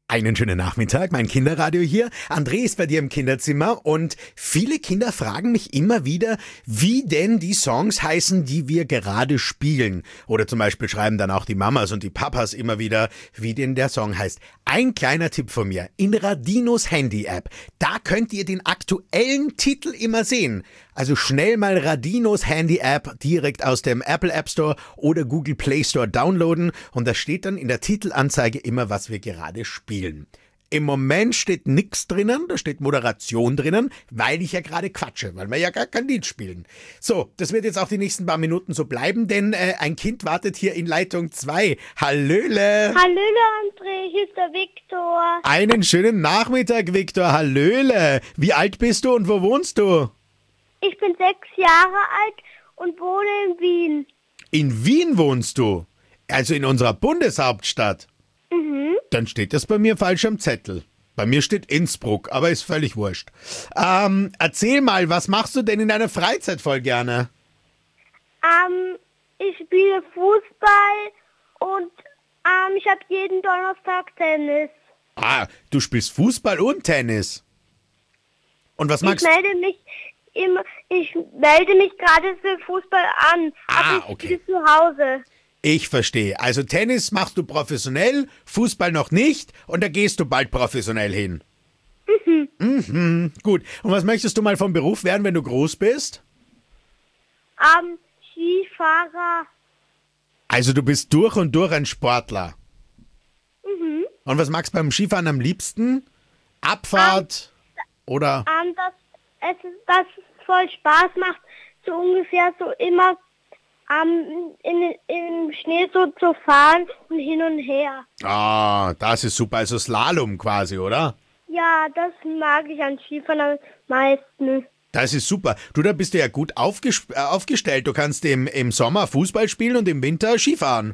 Einen schönen Nachmittag, mein Kinderradio hier. André ist bei dir im Kinderzimmer und viele Kinder fragen mich immer wieder, wie denn die Songs heißen, die wir gerade spielen. Oder zum Beispiel schreiben dann auch die Mamas und die Papas immer wieder, wie denn der Song heißt. Ein kleiner Tipp von mir, in Radinos Handy-App, da könnt ihr den aktuellen Titel immer sehen. Also schnell mal Radinos Handy-App direkt aus dem Apple App Store oder Google Play Store downloaden und da steht dann in der Titelanzeige immer, was wir gerade spielen. Im Moment steht nichts drinnen, da steht Moderation drinnen, weil ich ja gerade quatsche, weil wir ja gar kein Lied spielen. So, das wird jetzt auch die nächsten paar Minuten so bleiben, denn ein Kind wartet hier in Leitung 2. Hallöle! Hallöle André, hier ist der Viktor. Einen schönen Nachmittag, Viktor. Hallöle! Wie alt bist du und wo wohnst du? Ich bin 6 Jahre alt und wohne in Wien. In Wien wohnst du? Also in unserer Bundeshauptstadt? Mhm. Dann steht das bei mir falsch am Zettel. Bei mir steht Innsbruck, aber ist völlig wurscht. Erzähl mal, was machst du denn in deiner Freizeit voll gerne? Ich spiele Fußball und ich habe jeden Donnerstag Tennis. Ah, du spielst Fußball und Tennis. Und was magst du? Ich melde mich gerade für Fußball an, aber ich spiele zu Hause. Ich verstehe. Also Tennis machst du professionell, Fußball noch nicht und da gehst du bald professionell hin. Gut. Und was möchtest du mal vom Beruf werden, wenn du groß bist? Skifahrer. Also du bist durch und durch ein Sportler. Mhm. Und was magst du beim Skifahren am liebsten? Abfahrt oder? Dass es voll Spaß macht, so ungefähr so immer im Schnee so zu fahren und hin und her. Ah, das ist super. Also Slalom quasi, oder? Ja, das mag ich an Skifahren am meisten. Das ist super. Du, da bist du ja gut aufgestellt. Du kannst im Sommer Fußball spielen und im Winter Skifahren.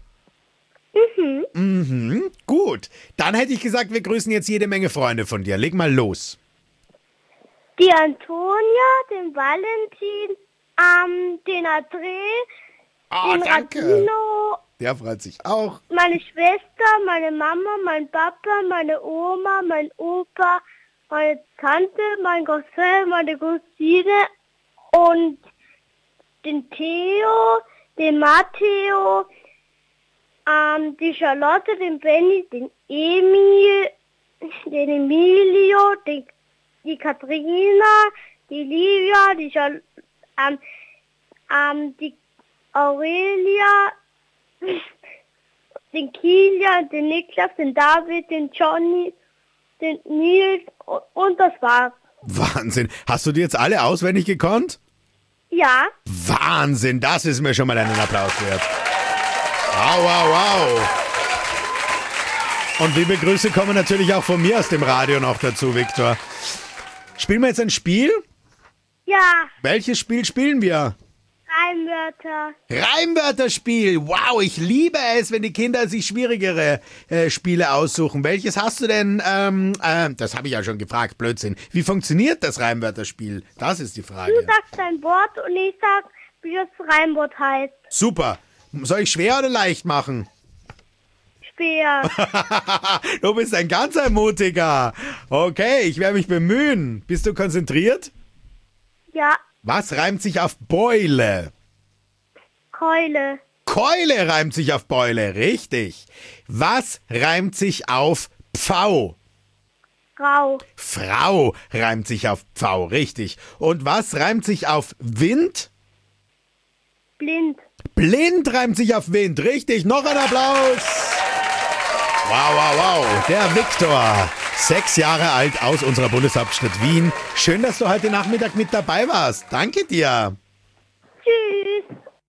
Gut. Dann hätte ich gesagt, wir grüßen jetzt jede Menge Freunde von dir. Leg mal los. Die Antonia, den Valentin, den André, den danke. Radino, Der freut sich auch. meine Schwester, meine Mama, mein Papa, meine Oma, mein Opa, meine Tante, mein Cousin, meine Cousine und den Theo, den Matteo, die Charlotte, den Benny, den Emil, den Emilio, die Katharina, die Livia, die Aurelia, den Kilian, den Niklas, den David, den Johnny, den Nils und das war's. Wahnsinn. Hast du die jetzt alle auswendig gekonnt? Ja. Wahnsinn, das ist mir schon mal einen Applaus wert. Wow, wow, wow. Und liebe Grüße kommen natürlich auch von mir aus dem Radio noch dazu, Viktor. Spielen wir jetzt ein Spiel? Ja. Welches Spiel spielen wir? Reimwörter. Reimwörterspiel. Wow, ich liebe es, wenn die Kinder sich schwierigere Spiele aussuchen. Welches hast du denn? Das habe ich ja schon gefragt, Blödsinn. Wie funktioniert das Reimwörterspiel? Das ist die Frage. Du sagst ein Wort und ich sag, wie das Reimwort heißt. Super. Soll ich schwer oder leicht machen? Schwer. Du bist ein ganz mutiger. Okay, ich werde mich bemühen. Bist du konzentriert? Ja. Was reimt sich auf Beule? Keule. Keule reimt sich auf Beule, richtig. Was reimt sich auf Pfau? Grau. Frau reimt sich auf Pfau, richtig. Und was reimt sich auf Wind? Blind. Blind reimt sich auf Wind, richtig. Noch ein Applaus. Wow, wow, wow. Der Viktor, 6 Jahre alt aus unserer Bundeshauptstadt Wien. Schön, dass du heute Nachmittag mit dabei warst. Danke dir. Tschüss.